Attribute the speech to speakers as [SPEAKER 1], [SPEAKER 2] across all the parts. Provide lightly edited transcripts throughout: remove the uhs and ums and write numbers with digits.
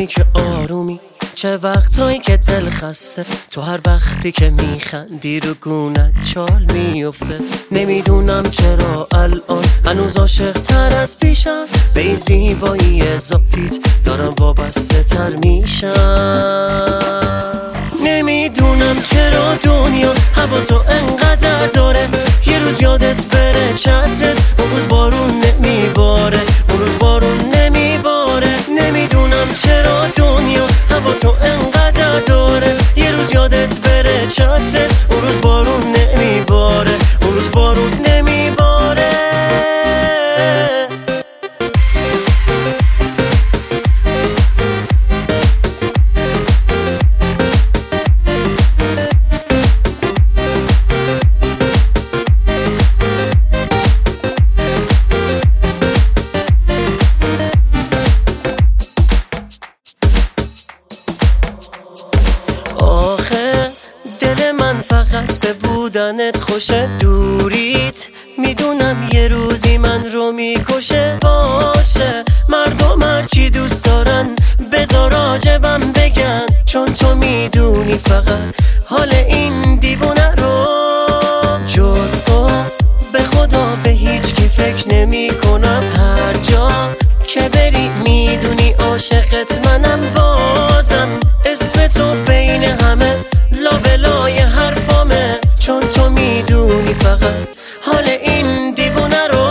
[SPEAKER 1] تویی که آرومی، چه وقتایی که دل خسته، تو هر وقتی که میخندی رو گونت چال میفته. نمیدونم چرا الان هنوز عاشق تر از پیشم، به این زیبایی ذاتیت دارم وابسته تر میشم. نمیدونم چرا دنیا هوا تو انقدر داره، یه روز یادت بره چترت، اون روز بارون نمیباره، اون روز بارون نمیباره. نمیدونم چرا دنیا هوا تو انقدر داره، یه روز یادت بره چترت، اون روز بارون نمیباره، اون روز بارون نمیباره. فقط به بودنت خوشه، دوریت میدونم یه روزی من رو میکشه. باشه مردم هرچی دوست دارن بذار راجبم بگن، چون تو میدونی فقط حال این دیوونه رو. جز تو به خدا به هیچ کی فکر نمی کنم، هر جا که بری میدونی عاشقت منم. بازم اسم تو بین همه لابلای حرفامه، چون تو میدونی فقط حال این دیوونه رو.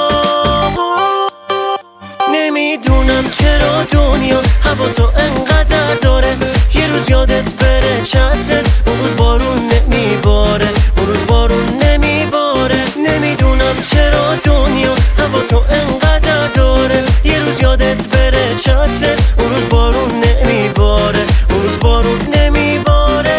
[SPEAKER 1] نمیدونم چرا دنیا هوا تو انقدر داره، یه روز یادت بره چترت، اون روز بارون نمیباره، اون روز بارون نمیباره. نمیدونم چرا دنیا هوا تو انقدر داره، یه روز یادت بره چترت، اون روز بارون نمیباره، اون روز بارون نمیباره.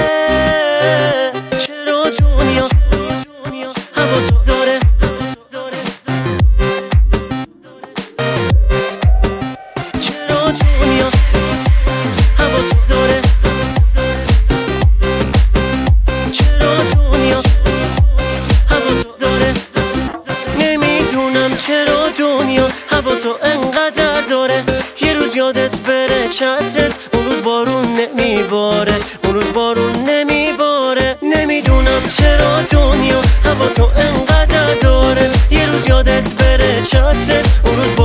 [SPEAKER 1] چرا دنیا هوا تو انقدر داره، یه روز یادت بره چترت، اون روز بارون نمیباره، اون روز بارون نمیباره. نمیدونم چرا دنیا هوا تو انقدر داره، یه روز یادت بره چترت، اون روز